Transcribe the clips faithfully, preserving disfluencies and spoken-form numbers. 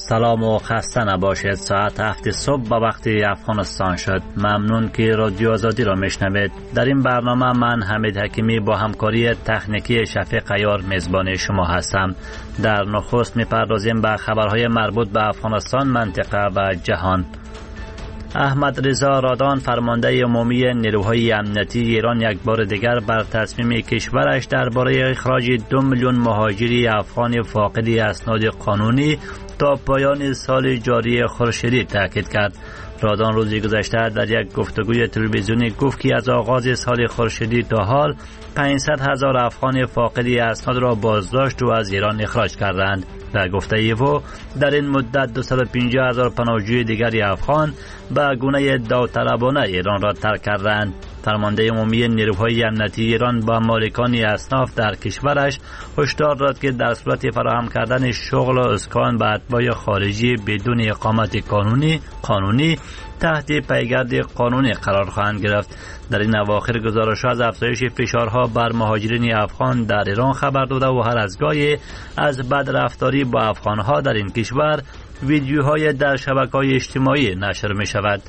سلام و خسته نباشید. ساعت هفت صبح به وقت افغانستان شد. ممنون که رادیو آزادی را میشنوید. در این برنامه من حمید حکیمی با همکاری تکنیکی شفیق عیار میزبان شما هستم. در نخست میپردازیم به خبرهای مربوط به افغانستان، منطقه و جهان. احمد رضا رادان، فرمانده عمومی نیروهای امنیتی ایران، یک بار دیگر بر تصمیم کشورش درباره اخراج دو میلیون مهاجری افغان فاقد اسناد قانونی تا پایان سال جاری خورشیدی تاکید کرد. رادان روزی گذشته در یک گفتگوی تلویزیونی گفت که از آغاز سال خورشیدی تا حال پانصد هزار افغان فاقد اسناد را بازداشت و از ایران اخراج کردند. در گفته او در این مدت دویست و پنجاه هزار پناهجوی دیگری افغان به گونه داوطلبانه ایران را ترک کردند. فرمانده عمومی نیروهای امنیتی ایران با مالکان اصناف در کشورش هشدار داد که در صورت فراهم کردن شغل و اسکان به اتباع خارجی بدون اقامت قانونی قانونی تحت پیگرد قانونی قرار خواهند گرفت. در این اواخر گزارش از افزایش فشارها بر مهاجرین افغان در ایران خبر داده و هر از گاهی از بدرفتاری با افغانها در این کشور ویدیوهای در شبکه‌های اجتماعی نشر می شود.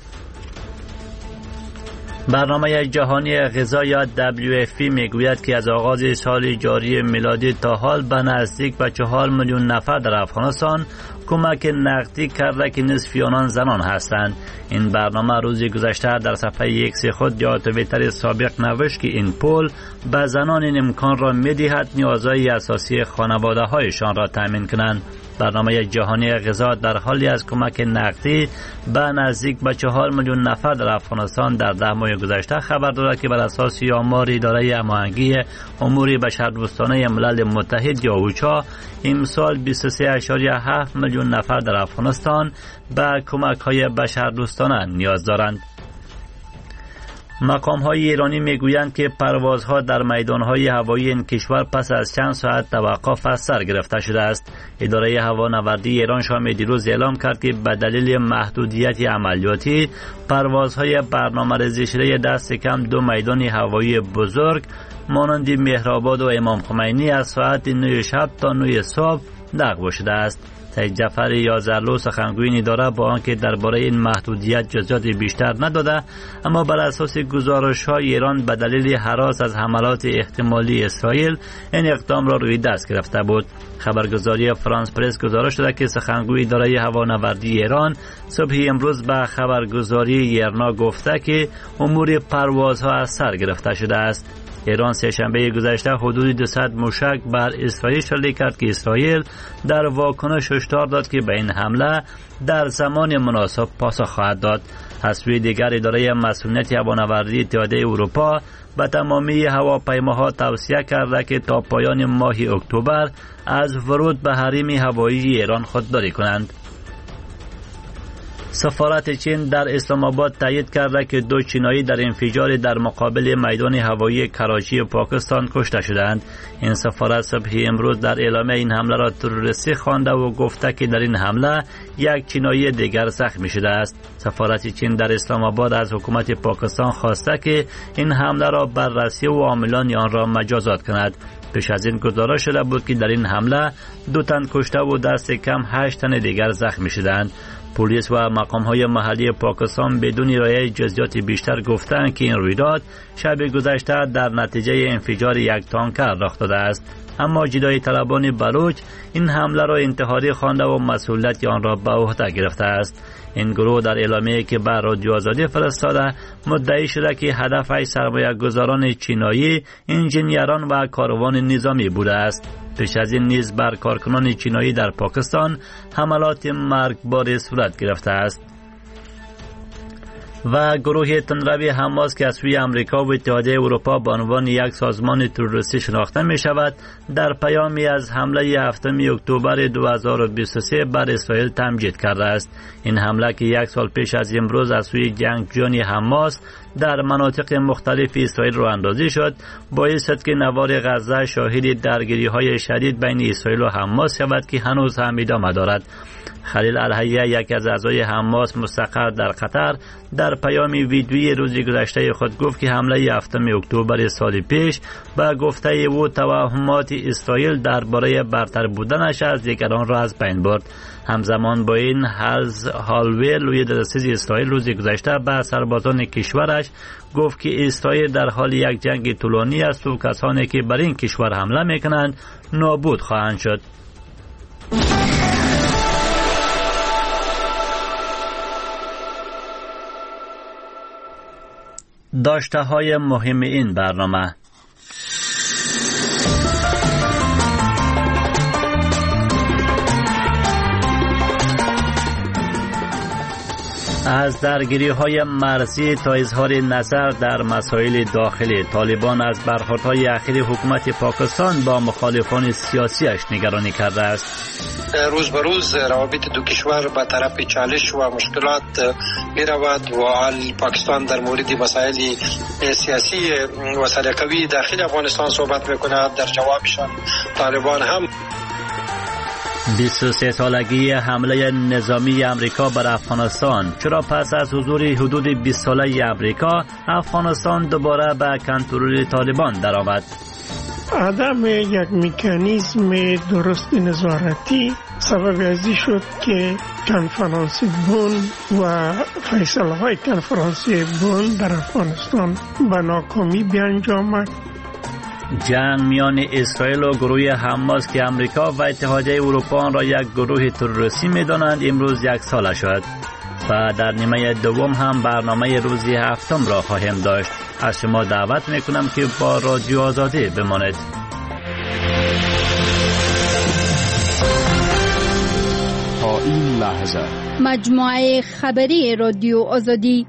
برنامه جهانی غذا یا دبلیو اف پی میگوید که از آغاز سال جاری میلادی تا حال به نزدیک به چهار میلیون نفر در افغانستان کمک نقدی کرده که نصف آنان زنان هستند. این برنامه روزی گذشته در صفحه ایکس خود یا توییتر سابق نوشت که این پول به زنان این امکان را می‌دهد نیازهای اساسی خانواده هایشان را تامین کنند. برنامه جهانی غذا در حالی از کمک نقدی به نزدیک به چهار میلیون نفر در افغانستان در ده ماه گذشته خبر دارد که بر اساس آمار اداره هماهنگی امور بشردوستانه ملل متحد یا اوچا امسال بیست و سه اشاریه هفت میلیون نفر در افغانستان به کمک های بشردوستانه نیاز دارند. مقام های ایرانی میگویند که پروازها در میدان های هوایی این کشور پس از چند ساعت توقف از سر گرفته شده است. اداره هوانوردی ایران شام دیروز اعلام کرد که به دلیل محدودیت عملیاتی پروازهای برنامه‌ریزی شده دست کم دو میدان هوایی بزرگ مانند مهرآباد و امام خمینی از ساعت نه شب تا نه صبح لغو شده است. سید جعفر یازرلو سخنگوی اداره با آنکه درباره این محدودیت جزئیات بیشتر نداده، اما بر اساس گزارش‌های ایران به دلیل هراس از حملات احتمالی اسرائیل این اقدام را روی دست گرفته بود. خبرگزاری فرانس پرس گزارش داده که سخنگوی اداره هوانوردی ایران صبح امروز به خبرگزاری ایرنا گفته که امور پروازها از سر گرفته شده است. ایران سه شنبه گذشته حدود دویست موشک بر اسرائیل شلیک کرد که اسرائیل در واکنش هشدار داد که به این حمله در زمان مناسب پاسخ خواهد داد. از سوی دیگر اداره مسئولیت هوانوردی اتحادیه اروپا به تمامی هواپیماها توصیه کرده که تا پایان ماه اکتبر از ورود به حریم هوایی ایران خودداری کنند. سفارت چین در اسلام آباد تایید کرده که دو چینایی در انفجار در مقابل میدان هوایی کراچی پاکستان کشته شدند. این سفارت صبح امروز در اعلامیه این حمله را تروریستی خوانده و گفته که در این حمله یک چینایی دیگر زخمی شده است. سفارت چین در اسلام آباد از حکومت پاکستان خواسته که این حمله را بررسی و عاملان آن را مجازات کند. پیش از این گزارش شده بود که در این حمله دو تن کشته و دست کم هشت تن دیگر زخمی شدند. پلیس و مقام‌های محلی پاکستان بدون ارائه جزئیات بیشتر گفتند که این رویداد شب گذشته در نتیجه انفجار یک تانکر رخ داده است. اما جدایی طلبان بلوچ این حمله را انتحاری خوانده و مسئولیت آن را به عهده گرفته است. این گروه در اعلامیه‌ای که بر رادیو آزادی فرستاده مدعی شده که هدف سرمایه گذاران چینایی انجینیران و کاروان نظامی بوده است. پیش از این نیز بر کارکنان چینایی در پاکستان حملات مرگباری صورت گرفته است. و گروه تندروی حماس که از سوی امریکا و اتحادیه اروپا به عنوان یک سازمان تروریستی شناخته می شود، در پیامی از حمله هفتم اکتبر دو هزار و بیست و سه بر اسرائیل تمجید کرده است. این حمله که یک سال پیش از امروز از سوی جنگجویان حماس در مناطق مختلف اسرائیل راه اندازی شد، باعث شد که نوار غزه شاهد درگیری‌های شدید بین اسرائیل و حماس شود که هنوز هم ادامه دارد. خلیل الحیه، یک از اعضای حماس مستقر در قطر، در پیام ویدیویی روز گذشته خود گفت که حمله هفتم اکتبر سال پیش به گفته او توهمات اسرائیل درباره برتر بودنش از دیگران را از بین برد. همزمان با این، هالز هالوی، لوی دادستان اسرائیل، روز گذشته به سربازان کشورش گفت که اسرائیل در حال یک جنگ طولانی است و کسانی که بر این کشور حمله میکنند نابود خواهند شد. داشته های مهم این برنامه: از درگیری های مرزی تا اظهار نظر در مسائل داخلی، طالبان از برخوردهای اخیر حکومت پاکستان با مخالفان سیاسیش نگرانی کرده است. روز به روز روابط دو کشور به طرف چالش و مشکلات می رود و حال پاکستان در مورد مسائل سیاسی و سلیقه‌ای داخل افغانستان صحبت می کند. در جوابشان طالبان هم بیست و سه سالگی حمله نظامی امریکا بر افغانستان. چرا پس از حضور حدود بیست ساله امریکا، افغانستان دوباره به کنترل طالبان درآمد؟ عدم یک مکانیزم درست نظارتی سبب ازی شد که کنفرانس بن و فیصله های کنفرانس بن در افغانستان به ناکامی بیانجامد. جنگ میان اسرائیل و گروه حماس که امریکا و اتحادیه اروپا را یک گروه تروریستی می‌دانند امروز یک سال شد و در نیمه دوم هم برنامه روزی هفتم را خواهیم داشت. از شما دعوت میکنم که با رادیو آزادی بمانید. تا این لحظه مجموعه خبری رادیو آزادی.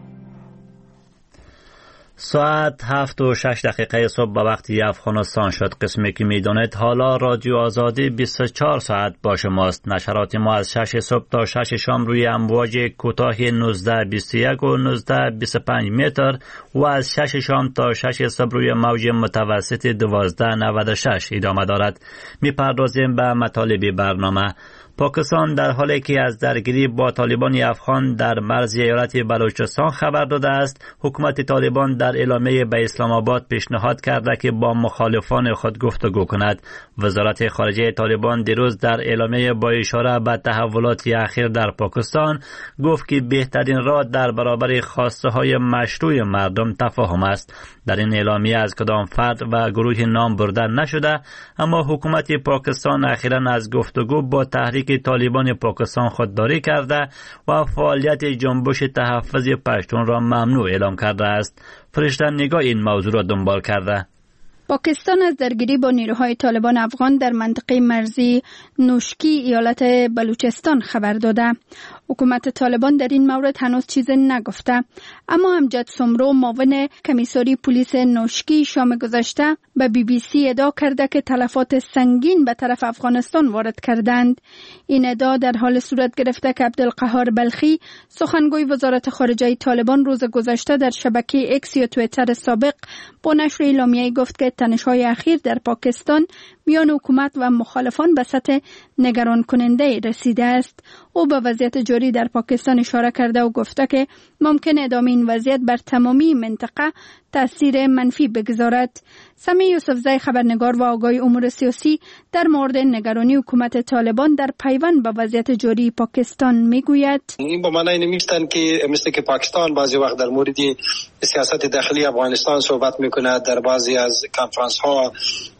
ساعت هفت و شش دقیقه صبح به وقتی افغانستان شد. قسمی که میدانید حالا رادیو آزادی بیست و چهار ساعت با شماست. نشرات ما از شش صبح تا شش شام روی امواج کوتاه نوزده بیست و یک و نوزده بیست و پنج متر و از شش شام تا شش صبح روی موج متوسط دوازده نود و شش ادامه دارد. میپردازیم به مطالب برنامه. پاکستان در حالی که از درگیری با طالبان افغان در مرز ایالت بلوچستان خبر داده است، حکومت طالبان در اعلامیه به اسلام آباد پیشنهاد کرده که با مخالفان خود گفتگو کند. وزارت خارجه طالبان دیروز در اعلامیه با اشاره به تحولات اخیر در پاکستان گفت که بهترین راه در برابر خواسته های مشروع مردم تفاهم است. در این اعلامیه از کدام فرد و گروه نام برده نشده، اما حکومت پاکستان اخیراً از گفتگو با تحریک طالبان پاکستان خودداری کرده و فعالیت جنبش تحفظ پشتون را ممنوع اعلام کرده است. فرشته نگاه این موضوع را دنبال کرده. پاکستان از درگیری با نیروهای طالبان افغان در منطقه مرزی نوشکی ایالت بلوچستان خبر داده. حکومت طالبان در این مورد هنوز چیز نگفته، اما امجد سمرو، معاون کمیساری پلیس نوشکی، شام گذشته به بی بی سی ادعا کرده که تلفات سنگین به طرف افغانستان وارد کردند. این ادعا در حال صورت گرفته که عبدالقهار بلخی، سخنگوی وزارت خارجه طالبان، روز گذشته در شبکه اکس یا توییتر سابق با نشر اعلامیه‌ای گفت که تنش‌های اخیر در پاکستان میان حکومت و مخالفان به سطح نگران کننده رسیده است. او به وضعیت جاری در پاکستان اشاره کرده و گفته که ممکن ادامه این وضعیت بر تمامی منطقه تأثیر منفی بگذارد. سمی یوسفزی، خبرنگار و آگاه امور سیاسی، در مورد نگرانی حکومت طالبان در پیوند به وضعیت جاری پاکستان میگوید: این به معنی نمیستن که مثل که پاکستان بعضی وقت در مورد سیاست داخلی افغانستان صحبت میکنه. در بعضی از کنفرانس ها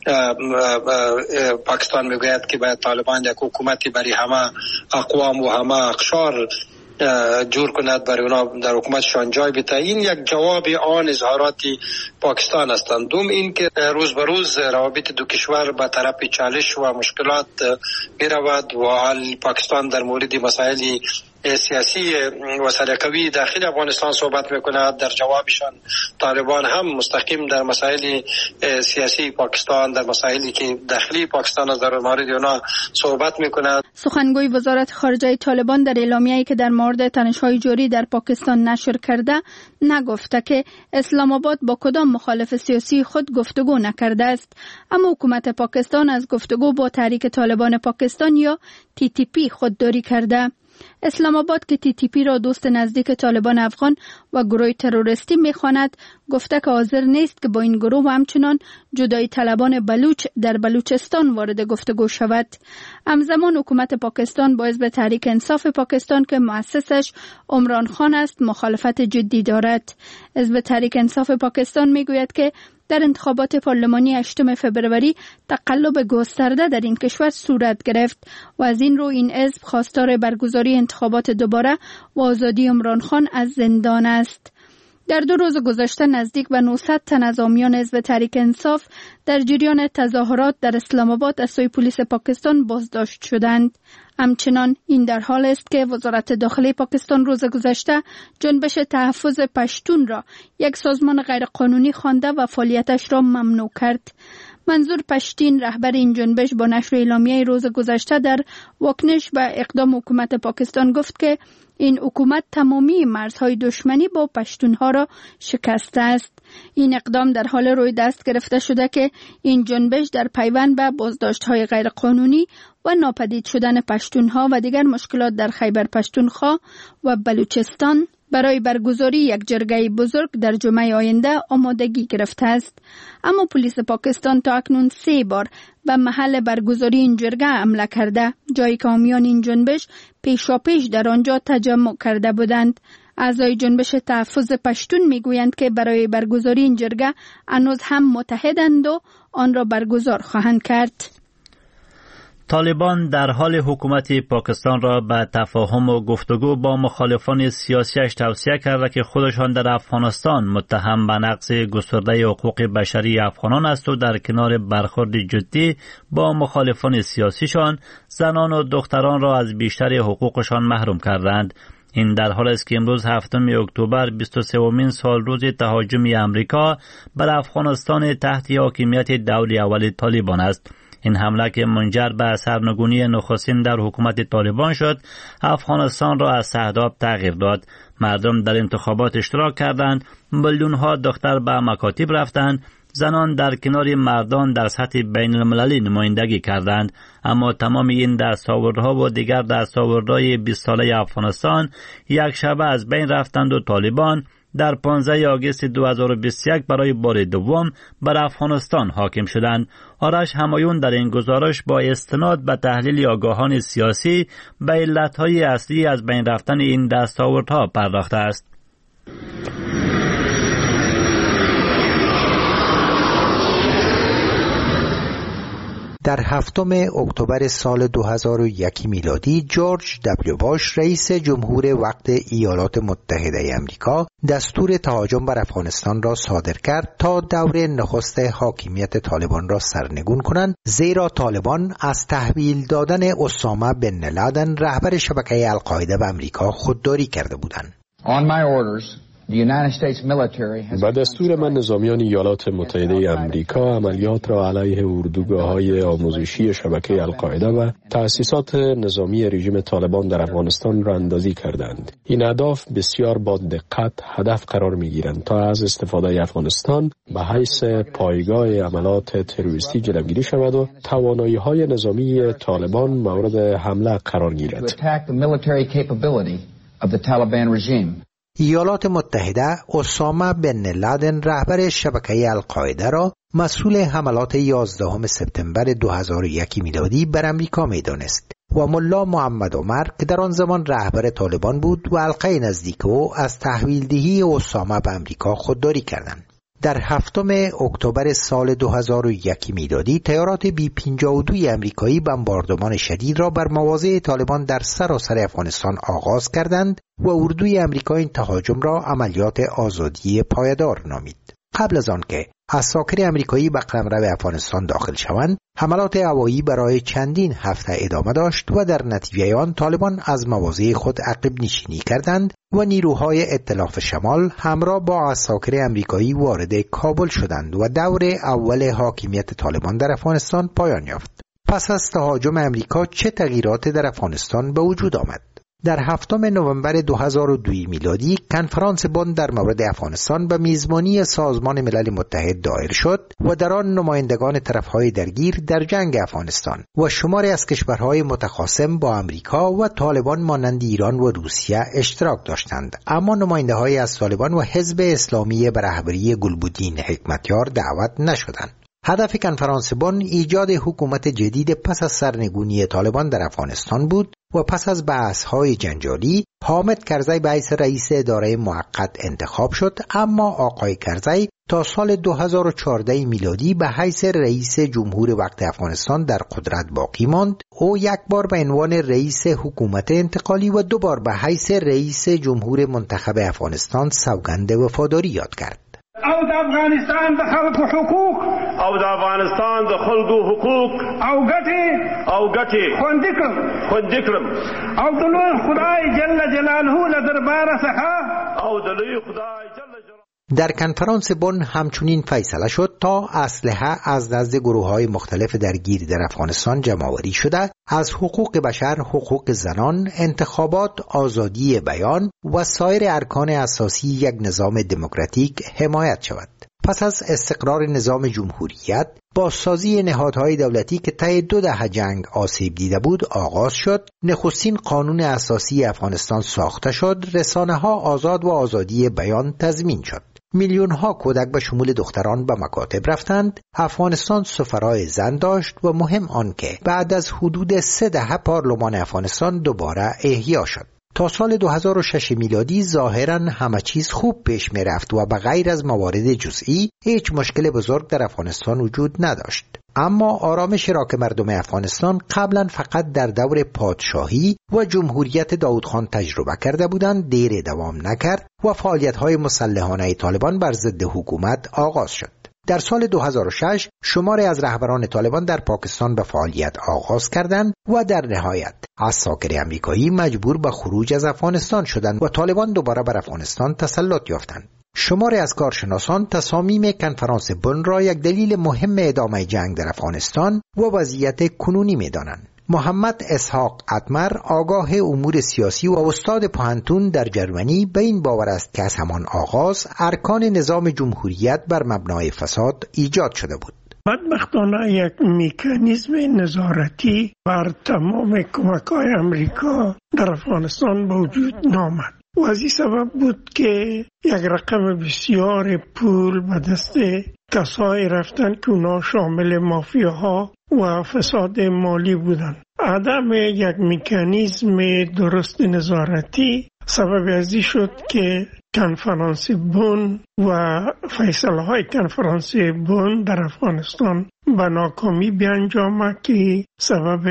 پاکستان میگوید که باید طالبان یک حکومتی برای همه اقوام و همه اقشار جور کند، برای اونا در حکومتشان جای بده. این یک جواب آن اظهارات پاکستان هستند. دوم این که روز به روز روابط دو کشور به طرف چالش و مشکلات می رود و حال پاکستان در مورد مسائل سیاسی و سلیقه‌ای داخل افغانستان صحبت میکند. در جوابشان طالبان هم مستقیم در مسائل سیاسی پاکستان، در مسائلی که داخلی پاکستان از در مورد اونا صحبت میکند. سخنگوی وزارت خارجه طالبان در اعلامیه‌ای که در مورد تنش‌های جاری در پاکستان نشر کرده نگفته که اسلام آباد با کدام مخالف سیاسی خود گفتگو نکرده است، اما حکومت پاکستان از گفتگو با تحریک طالبان پاکستان یا تی تی پی خودداری کرده. اسلام آباد که تی تی پی را دوست نزدیک طالبان افغان و گروه تروریستی می‌خواند، گفته که حاضر نیست که با این گروه و همچنان جدایی طلبان بلوچ در بلوچستان وارد گفتگو شود. همزمان حکومت پاکستان با حزب تحریک انصاف پاکستان که مؤسسش عمران خان است مخالفت جدی دارد. حزب تحریک انصاف پاکستان میگوید که در انتخابات پارلمانی هشتم فبروری تقلب گسترده در این کشور صورت گرفت و از این رو این حزب خواستار برگزاری انتخابات دوباره و آزادی عمران خان از زندان است. در دو روز گذشته نزدیک به نهصد تن از حامیان حزب تحریک انصاف در جریان تظاهرات در اسلام آباد از سوی پلیس پاکستان بازداشت شدند. همچنان این در حال است که وزارت داخلی پاکستان روز گذشته جنبش تحفظ پشتون را یک سازمان غیرقانونی خوانده و فعالیتش را ممنوع کرد. منظور پشتین رهبر این جنبش با نشر اعلامیه روز گذشته در واکنش به اقدام حکومت پاکستان گفت که این حکومت تمامی مرزهای دشمنی با پشتونها را شکسته است. این اقدام در حال روی دست گرفته شده که این جنبش در پیوند به بازداشت‌های غیرقانونی و ناپدید شدن پشتونها و دیگر مشکلات در خیبر پشتونخوا و بلوچستان برای برگزاری یک جرگه بزرگ در جمعه آینده آمادگی گرفته است. اما پلیس پاکستان تا اکنون سه بار به محل برگزاری این جرگه حمله کرده، جایی که حامیان این جنبش پیشاپیش در آنجا تجمع کرده بودند. اعضای جنبش تحفظ پشتون میگویند که برای برگزاری این جرگه هنوز هم متحدند و آن را برگزار خواهند کرد. طالبان در حال حکومت پاکستان را به تفاهم و گفتگو با مخالفان سیاسیش توصیه کرده که خودشان در افغانستان متهم به نقض گسترده حقوق بشری افغانان است و در کنار برخورد جدی با مخالفان سیاسیشان زنان و دختران را از بیشتر حقوقشان محروم کردند. این در حال است که امروز هفتم اکتبر بیست و سومین سال روز تهاجم امریکا بر افغانستان تحت حاکمیت دوله اول طالبان است. این حمله که منجر به سرنگونی نخستین در حکومت طالبان شد، افغانستان را از اهداف تغییر داد. مردم در انتخابات اشتراک کردند، میلیون‌ها دختر به مکاتب رفتند، زنان در کنار مردان در سطح بین المللی نمایندگی کردند. اما تمام این دستاوردها و دیگر دستاوردهای بیست ساله افغانستان یک شبه از بین رفتند و طالبان در پانزده آگوست دو هزار و بیست و یک برای بار دوم بر افغانستان حاکم شدند. آرش همایون در این گزارش با استناد به تحلیل آگاهان سیاسی به علتهای اصلی از بین رفتن این دستاوردها پرداخته است. در هفتم اکتبر سال دو هزار و یک میلادی جورج دبلیو باش رئیس جمهور وقت ایالات متحده آمریکا دستور تهاجم بر افغانستان را صادر کرد تا دور نخست حاکمیت طالبان را سرنگون کنند، زیرا طالبان از تحویل دادن اسامه بن لادن رهبر شبکه القاعده به آمریکا خودداری کرده بودند. On my orders, با دستور من نظامیان ایالات متحده آمریکا عملیات را علیه اردوگاه‌های آموزشی شبکه القاعده و تأسیسات نظامی رژیم طالبان در افغانستان را اندازی کردند. این اهداف بسیار با دقت هدف قرار می‌گیرند تا از استفاده افغانستان به حیث پایگاه عملات تروریستی جلوگیری شود و توانایی‌های نظامی طالبان مورد حمله قرار گیرد. ایالات متحده اسامه بن لادن رهبر شبکه القاعده را مسئول حملات یازدهم سپتامبر دو هزار و یک میلادی بر امریکا می‌دانست و ملا محمد عمر که در آن زمان رهبر طالبان بود و حلقه نزدیک او از تحویل دهی اسامه به امریکا خودداری کردند. در هفتم اکتبر سال دو هزار و یک میلادی تیارات بی پنجاه و دو امریکایی بمباردمان شدید را بر مواضع طالبان در سراسر افغانستان آغاز کردند و اردوی امریکا این تهاجم را عملیات آزادی پایدار نامید. قبل از آن که عساکر امریکایی به قلمرو افغانستان داخل شوند، حملات هوایی برای چندین هفته ادامه داشت و در نتیجه آن طالبان از مواضع خود عقب نشینی کردند و نیروهای ائتلاف شمال همراه با عساکر امریکایی وارد کابل شدند و دور اول حاکمیت طالبان در افغانستان پایان یافت. پس از تهاجم امریکا چه تغییراتی در افغانستان به وجود آمد؟ در هفتم نوامبر دو هزار و دو میلادی کنفرانس بن در مورد افغانستان به میزبانی سازمان ملل متحد دایر شد و در آن نمایندگان طرفهای درگیر در جنگ افغانستان و شماری از کشورهای متخاصم با امریکا و طالبان مانند ایران و روسیه اشتراک داشتند، اما نماینده‌های از طالبان و حزب اسلامی به رهبری گلبدین حکمتیار دعوت نشدند. هدف کنفرانس بن ایجاد حکومت جدید پس از سرنگونی طالبان در افغانستان بود و پس از بحث‌های جنجالی حامد کرزی به حیث رئیس اداره موقت انتخاب شد، اما آقای کرزی تا سال دو هزار و چهارده میلادی به حیث رئیس جمهور وقت افغانستان در قدرت باقی ماند. او یک بار به عنوان رئیس حکومت انتقالی و دو بار به حیث رئیس جمهور منتخب افغانستان سوگند وفاداری یاد کرد. او د افغانستان د خلکو حقوق او د افغانستان د خلکو حقوق او ګټې او ګټې خوندي کړم خوندي کړم او د لوی خدای جل جلاله له درباره څخه او د لوی خدای جل جلاله. در کنفرانس بن همچنین فیصله شد تا اسلحه از نزد گروه‌های مختلف درگیر در افغانستان جمع‌آوری شده، از حقوق بشر، حقوق زنان، انتخابات، آزادی بیان و سایر ارکان اساسی یک نظام دموکراتیک حمایت شود. پس از استقرار نظام جمهوریت، بازسازی نهادهای دولتی که طی دو دهه جنگ آسیب دیده بود آغاز شد. نخستین قانون اساسی افغانستان ساخته شد. رسانه‌ها آزاد و آزادی بیان تضمین شد. میلیون‌ها کودک به شمول دختران به مکاتب رفتند. افغانستان سفرای زن داشت و مهم آن که بعد از حدود سه دهه پارلمان افغانستان دوباره احیا شد. تا سال دو هزار و شش میلادی ظاهراً همه چیز خوب پیش می رفت و به غیر از موارد جزئی هیچ مشکل بزرگ در افغانستان وجود نداشت. اما آرامش را که مردم افغانستان قبلا فقط در دور پادشاهی و جمهوریت داود خان تجربه کرده بودند دیر دوام نکرد و فعالیت‌های مسلحانه طالبان بر ضد حکومت آغاز شد. در سال دو هزار و شش شماری از رهبران طالبان در پاکستان به فعالیت آغاز کردند و در نهایت عساکر امریکایی مجبور به خروج از افغانستان شدند و طالبان دوباره بر افغانستان تسلط یافتند. شماری از کارشناسان تصامیم کنفرانس بن را یک دلیل مهم ادامه جنگ در افغانستان و وضعیت کنونی می‌دانند. محمد اسحاق اتمر، آگاه امور سیاسی و استاد پوهنتون در جرمنی، به این باور است که از همان آغاز ارکان نظام جمهوریت بر مبنای فساد ایجاد شده بود. بدبختانه یک مکانیزم نظارتی بر تمام کمک‌های امریکا در افغانستان به وجود نامد و از این سبب بود که یک رقم بسیار پول به دست کسایی رفتن که اونا شامل مافیاها و فساد مالی بودند. عدم یک مکانیزم درست نظارتی سبب از این شد که کنفرانس بن و فیصله های کنفرانس بن در افغانستان به ناکامی بیانجامد که سبب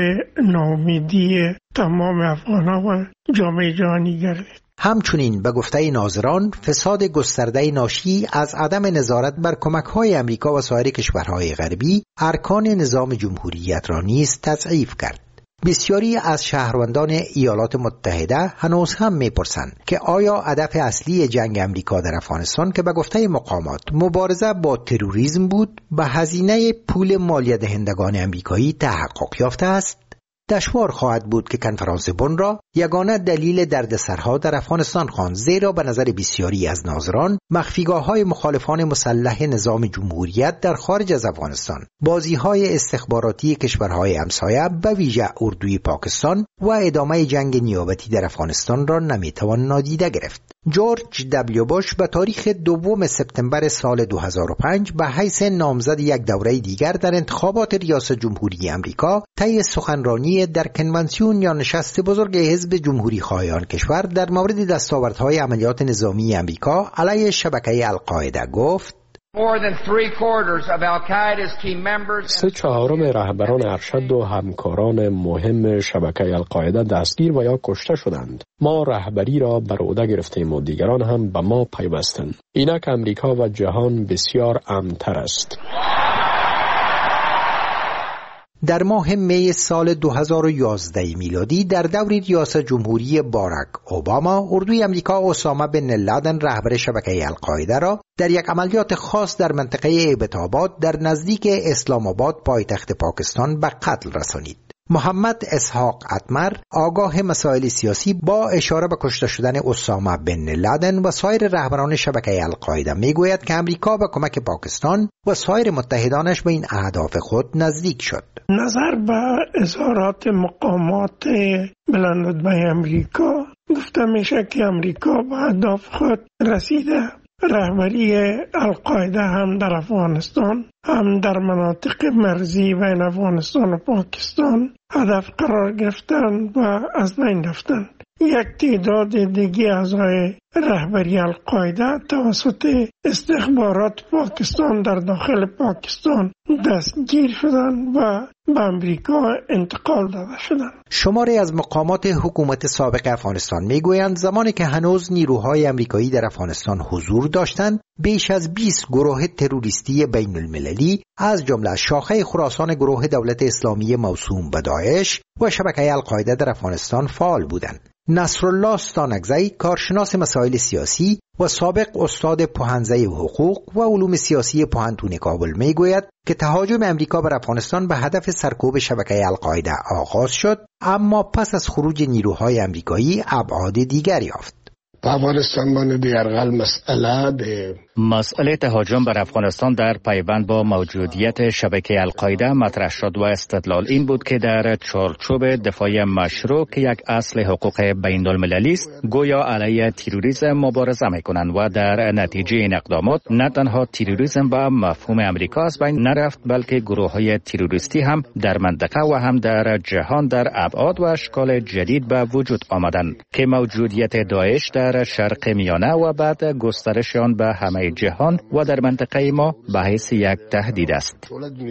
ناامیدی تمام افغانان و جامعه جهانی گردید. همچنین به گفته ناظران فساد گسترده ناشی از عدم نظارت بر کمک‌های امریکا و سایر کشورهای غربی ارکان نظام جمهوریت را نیز تضعیف کرد. بسیاری از شهروندان ایالات متحده هنوز هم می‌پرسند که آیا هدف اصلی جنگ امریکا در افغانستان که به گفته مقامات مبارزه با تروریسم بود به هزینه پول مالیه دهندگان امریکایی تحقق یافته است؟ دشوار خواهد بود که کنفرانس بن را یگانه دلیل دردسرها در افغانستان خواند، زیرا به نظر بسیاری از ناظران مخفیگاه‌های مخالفان مسلح نظام جمهوریت در خارج از افغانستان، بازی‌های استخباراتی کشورهای همسایه به ویژه اردوی پاکستان و ادامه جنگ نیابتی در افغانستان را نمیتوان نادیده گرفت. جورج دبلیو بوش به تاریخ دوم سپتامبر سال دو هزار و پنج به حیث نامزد یک دوره دیگر در انتخابات ریاست جمهوری امریکا طی سخنرانی در کنونسیون یا نشست بزرگ حزب جمهوری خواهان کشور در مورد دستاوردهای عملیات نظامی امریکا علیه شبکه القاعده گفت: سه چهارم رهبران ارشد و همکاران مهم شبکه القاعده دستگیر و یا کشته شدند. ما رهبری را بر عهده گرفتیم و دیگران هم به ما پیوستند. اینک امریکا و جهان بسیار امن‌تر است. در ماه می سال دو هزار و یازده میلادی در دور ریاست جمهوری باراک اوباما، اردوی امریکا اسامه بن لادن رهبر شبکه القاعده را در یک عملیات خاص در منطقه ابتاباد در نزدیک اسلام آباد پایتخت پاکستان به قتل رسانید. محمد اسحاق اتمر، آگاه مسائل سیاسی، با اشاره به کشته شدن اسامه بن لادن و سایر رهبران شبکه القاعده میگوید که امریکا به کمک پاکستان و سایر متحدانش به این اهداف خود نزدیک شد. نظر به اظهارات مقامات بلندرتبه امریکا گفته میشه که امریکا به اهداف خود رسیده. رهبری القاعده هم در افغانستان هم در مناطق مرزی بین افغانستان و پاکستان هدف قرار گرفتن و از بین رفتن. یک تعداد دیگه اعضای رهبری القاعده توسط استخبارات پاکستان در داخل پاکستان دستگیر شدند و به امریکا انتقال داده شدند. شماری از مقامات حکومت سابق افغانستان میگویند زمانی که هنوز نیروهای امریکایی در افغانستان حضور داشتند، بیش از بیست گروه تروریستی بین المللی از جمله شاخه خراسان گروه دولت اسلامی موسوم به داعش و شبکه القاعده در افغانستان فعال بودند. نصرالله ستانکزی، کارشناس مسائل سیاسی و سابق استاد پوهنځی حقوق و علوم سیاسی پوهنتون کابل میگوید که تهاجم امریکا بر افغانستان به هدف سرکوب شبکه القاعده آغاز شد، اما پس از خروج نیروهای امریکایی ابعاد دیگری یافت. افغانستان باندې یرغل مسئله د مسئله تهاجم بر افغانستان در پیوند با موجودیت شبکه القاعده مطرح شد و استدلال این بود که در چارچوب دفاع مشروع که یک اصل حقوق بین المللی است، گویا علیه تروریسم مبارزه میکنند و در نتیجه این اقدامات نه تنها تروریسم با مفهوم امریکا از بین نرفت، بلکه گروه‌های تروریستی هم در منطقه و هم در جهان در ابعاد و اشکال جدید به وجود آمدند که موجودیت داعش در شرق میانه و بعد گسترش آن به همه جهان و در منطقه ما به حیث یک تهدید است.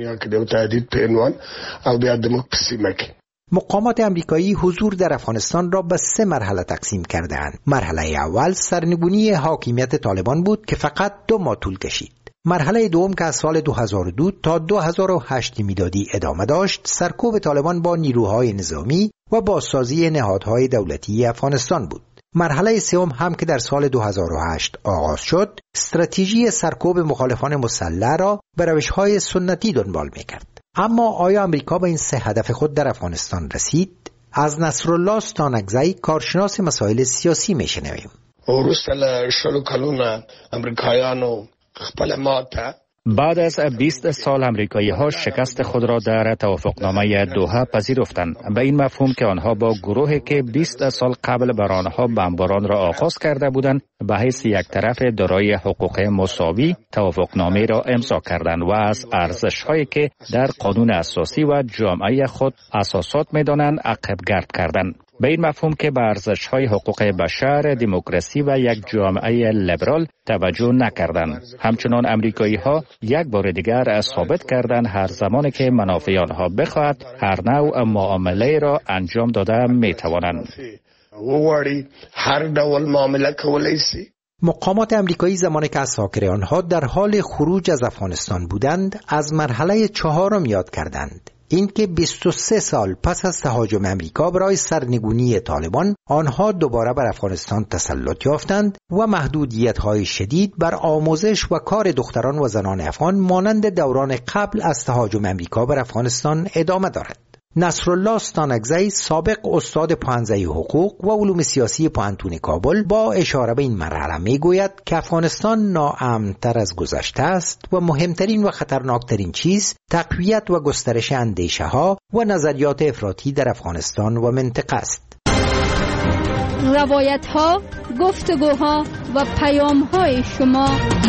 مقامات امریکایی حضور در افغانستان را به سه مرحله تقسیم کردند. مرحله اول سرنگونی حاکمیت طالبان بود که فقط دو ماه طول کشید. مرحله دوم که از سال دو هزار و دو تا دو هزار و هشت میلادی ادامه داشت، سرکوب طالبان با نیروهای نظامی و بازسازی نهادهای دولتی افغانستان بود. مرحله سوم هم که در سال دو هزار و هشت آغاز شد، استراتژی سرکوب مخالفان مسلح را به روش‌های سنتی دنبال می‌کرد. اما آیا امریکا به این سه هدف خود در افغانستان رسید؟ از نصرالله ستانکزی، کارشناس مسائل سیاسی میشنویم. وروسته له شلو کلونه امریکایانو خپل ماته بعد از بیست سال امریکایی ها شکست خود را در توافقنامه دوحه پذیرفتند، به این مفهوم که آنها با گروهی که بیست سال قبل بر آنها بمباران را آغاز کرده بودند به حیث یک طرف دارای حقوق مساوی توافقنامه را امضا کردند و از ارزش‌هایی که در قانون اساسی و جامعه خود اساسات می‌دانند عقب گرد کردند. به این مفهوم که به ارزش‌های حقوق بشر، دموکراسی و یک جامعه لیبرال توجه نکردند. همچنان امریکایی‌ها یک بار دیگر ثابت کردند هر زمانی که منافع آنها بخواهد هر نوع معامله را انجام داده می‌توانند. هر ډول معامله کولی شي. مقامات امریکایی زمانی که اساکر آنها در حال خروج از افغانستان بودند، از مرحله چهارم یاد کردند. اینکه بیست و سه سال پس از تهاجم امریکا برای سرنگونی طالبان، آنها دوباره بر افغانستان تسلط یافتند و محدودیت‌های شدید بر آموزش و کار دختران و زنان افغان مانند دوران قبل از تهاجم امریکا بر افغانستان ادامه دارد. نصرالله ستانکزی، سابق استاد پوهنځی حقوق و علوم سیاسی پوهنتون کابل، با اشاره به این مرحله میگوید که افغانستان ناامن‌تر از گذشته است و مهمترین و خطرناکترین چیز تقویت و گسترش اندیشه‌ها و نظریات افراطی در افغانستان و منطقه است. روایت‌ها، گفتگوها و پیام‌های شما.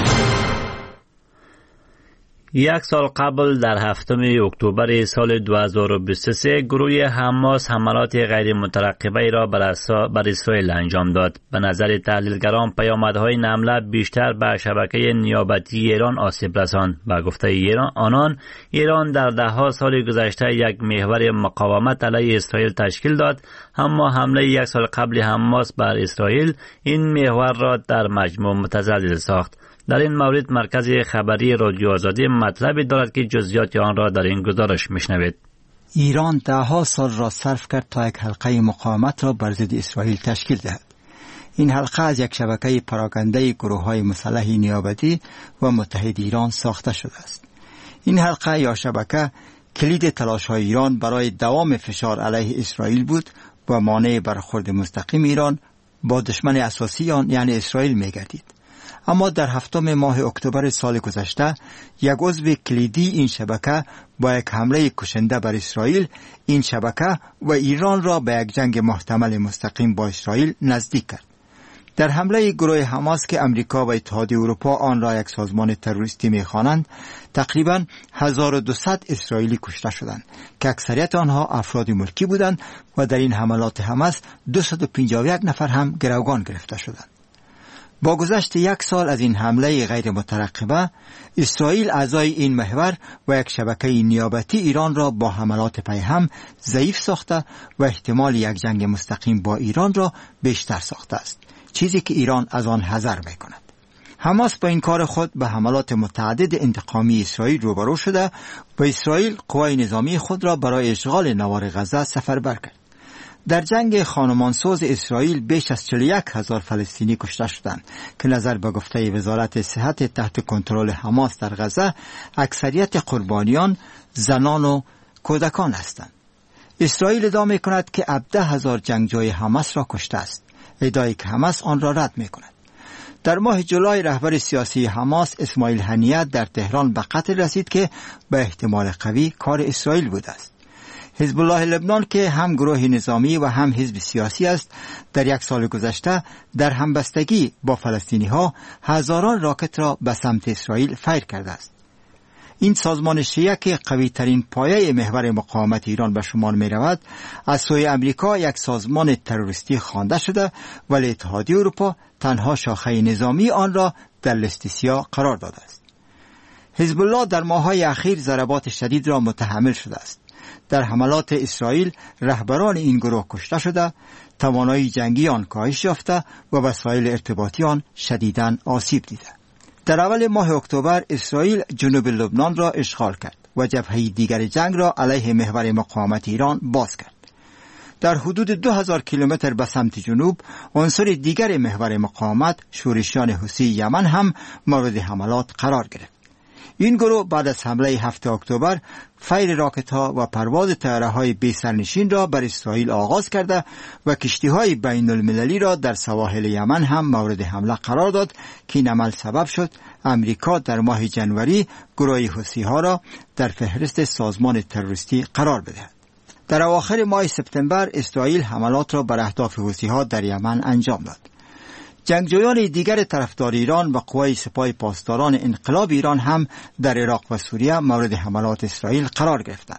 یک سال قبل در هفتم اکتبر سال دو هزار و بیست و سه گروه حماس حملات غیر مترقبه را بر, بر اسرائیل انجام داد. به نظر تحلیلگران پیامدهای این حمله بیشتر به شبکه نیابتی ایران آسیب رساند. به گفته ایران آنان ایران در ده ها سال گذشته یک محور مقاومت علیه اسرائیل تشکیل داد، اما حمله یک سال قبل حماس بر اسرائیل این محور را در مجموع متزلزل ساخت. در این مورد مرکز خبری رادیو آزادی مطلبی دارد که جزئیات آن را در این گزارش میشنوید. ایران ده ها سال را صرف کرد تا یک حلقه مقاومت را بر ضد اسرائیل تشکیل دهد. این حلقه از یک شبکه پراکنده گروه‌های مسلح نیابتی و متحد ایران ساخته شده است. این حلقه یا شبکه کلید تلاش‌های ایران برای دوام فشار علیه اسرائیل بود و مانع برخورد مستقیم ایران با دشمن اساسی آن یعنی اسرائیل می‌گردید. اما در هفتم ماه اکتبر سال گذشته یک عضو کلیدی این شبکه با یک حمله کشنده بر اسرائیل این شبکه و ایران را به یک جنگ محتمل مستقیم با اسرائیل نزدیک کرد. در حمله گروه حماس که امریکا و اتحادیه اروپا آن را یک سازمان تروریستی می‌خوانند، تقریباً هزار و دویست اسرائیلی کشته شدند که اکثریت آنها افراد ملکی بودند و در این حملات حماس دویست و پنجاه و یک نفر هم گروگان گرفته شدند. با گذشت یک سال از این حمله غیر مترقبه، اسرائیل اعضای این محور و یک شبکه نیابتی ایران را با حملات پیهم ضعیف ساخته و احتمال یک جنگ مستقیم با ایران را بیشتر ساخته است، چیزی که ایران از آن حذر می‌کند. حماس با این کار خود به حملات متعدد انتقامی اسرائیل روبرو شده و اسرائیل قوای نظامی خود را برای اشغال نوار غزه سفربر کرد. در جنگ خانمانسوز اسرائیل بیش از چهل و یک هزار فلسطینی کشته شدند که نظر به گفته وزارت صحت تحت کنترل حماس در غزه اکثریت قربانیان زنان و کودکان هستند. اسرائیل ادعا می‌کند که هفده هزار جنگجوی حماس را کشته است، ادعایی که حماس آن را رد می‌کند. در ماه جولای رهبر سیاسی حماس اسماعیل هنیه در تهران به قتل رسید که به احتمال قوی کار اسرائیل بوده است. حزب الله لبنان که هم گروه نظامی و هم حزب سیاسی است، در یک سال گذشته در همبستگی با فلسطینی ها هزاران راکت را به سمت اسرائیل فیر کرده است. این سازمان شیعه که قوی ترین پایه محور مقاومت ایران به شمار می رود، از سوی امریکا یک سازمان تروریستی خوانده شده ولی اتحادیه اروپا تنها شاخه نظامی آن را در لیست سیاه قرار داده است. حزب الله در ماه‌های اخیر ضربات شدید را متحمل شده است. در حملات اسرائیل رهبران این گروه کشته شده، توانایی جنگی آن کاهش یافته و وسایل ارتباطی آن شدیداً آسیب دیده. در اول ماه اکتبر اسرائیل جنوب لبنان را اشغال کرد و جبهه دیگر جنگ را علیه محور مقاومت ایران باز کرد. در حدود دو هزار کیلومتر به سمت جنوب عنصر دیگر محور مقاومت شورشیان حوثی یمن هم مورد حملات قرار گرفت. این گروه بعد از حمله هفت اکتبر فیر راکت‌ها و پرواز طیاره‌های بی سرنشین را بر اسرائیل آغاز کرده و کشتی‌های بین المللی را در سواحل یمن هم مورد حمله قرار داد که این عمل سبب شد امریکا در ماه جنوری گروه حوثی‌ها را در فهرست سازمان تروریستی قرار بدهد. در اواخر ماه سپتامبر اسرائیل حملات را بر اهداف حوثی‌ها در یمن انجام داد. جنگجویان دیگر طرفدار ایران و قوای سپاه پاسداران انقلاب ایران هم در عراق و سوریه مورد حملات اسرائیل قرار گرفتند.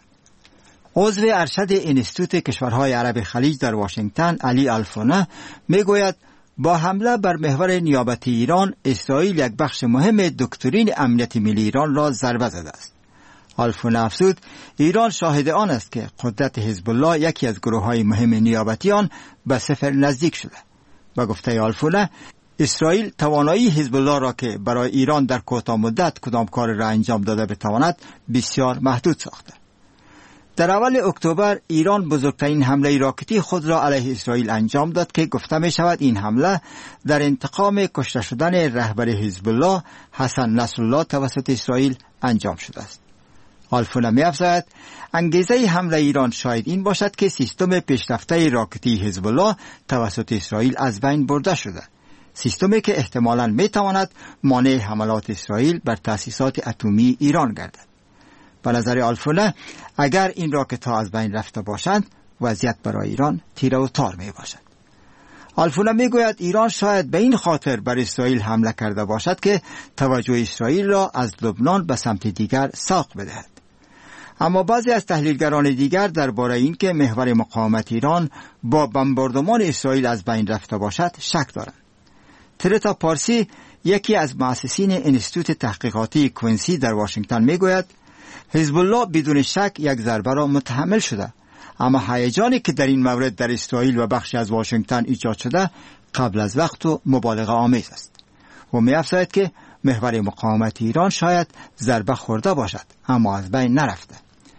عضو ارشد انستیتوت کشورهای عرب خلیج در واشنگتن علی الفونه میگوید با حمله بر محور نیابتی ایران اسرائیل یک بخش مهم دکترین امنیت ملی ایران را ضربه زده است. الفونه افزود ایران شاهد آن است که قدرت حزب الله یکی از گروه‌های مهم نیابتی آن به صفر نزدیک شده. با گفته الفونه اسرائیل توانایی حزب الله را که برای ایران در کوتاه مدت کدام کار را انجام داده بتواند بسیار محدود ساخته. در اول اکتبر ایران بزرگترین حمله راکتی خود را علیه اسرائیل انجام داد که گفته می شود این حمله در انتقام کشته شدن رهبر حزب الله حسن نصرالله توسط اسرائیل انجام شده است. الفونه می افزاید انگیزه حمله ایران شاید این باشد که سیستم پیشرفته راکتی حزب الله توسط اسرائیل از بین برده شده، سیستمی که احتمالاً می تواند مانع حملات اسرائیل بر تأسیسات اتمی ایران گردد. به نظر الفونه اگر این راکت ها از بین رفته باشند وضعیت برای ایران تیره و تار می باشد. الفونه می گوید ایران شاید به این خاطر بر اسرائیل حمله کرده باشد که توجه اسرائیل را از لبنان به سمت دیگر ساق بدهد. اما بعضی از تحلیلگران دیگر درباره این که محور مقاومت ایران با بمباردمان اسرائیل از بین رفته باشد شک دارند. ترتا پارسی یکی از مؤسسین انستیتوت تحقیقاتی کوینسی در واشنگتن میگوید حزب الله بدون شک یک ضربه را متحمل شده، اما هیجانی که در این مورد در اسرائیل و بخشی از واشنگتن ایجاد شده قبل از وقت و مبالغه آمیز است. و می‌افزاید که محور مقاومت ایران شاید ضربه خورده باشد اما از بین نرفته.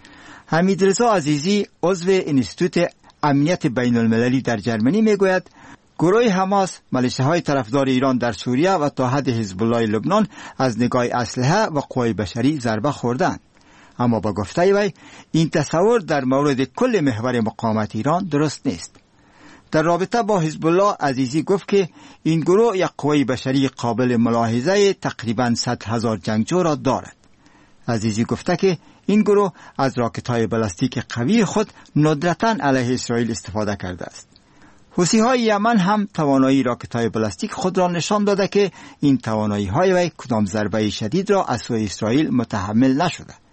حمیدرضا عزیزی عضو انستیتوت امنیت بین المللی در جرمنی میگوید گروه حماس ملیشه‌های طرفدار ایران در سوریه و تا حد حزب الله لبنان از نگاه اسلحه و قوای بشری ضربه خوردند. اما با گفته وی این تصور در مورد کل محور مقاومت ایران درست نیست. در رابطه با حزب الله عزیزی گفت که این گروه یک قوای بشری قابل ملاحظه تقریباً صد هزار جنگجو را دارد. عزیزی گفته که این گروه از راکت‌های بالستیک قوی خود ندرتاً علیه اسرائیل استفاده کرده است. حوثی‌های یمن هم توانایی راکت‌های بالستیک خود را نشان داده که این توانایی‌های وی کدام ضربه شدید را از سوی اسرائیل متحمل نشده.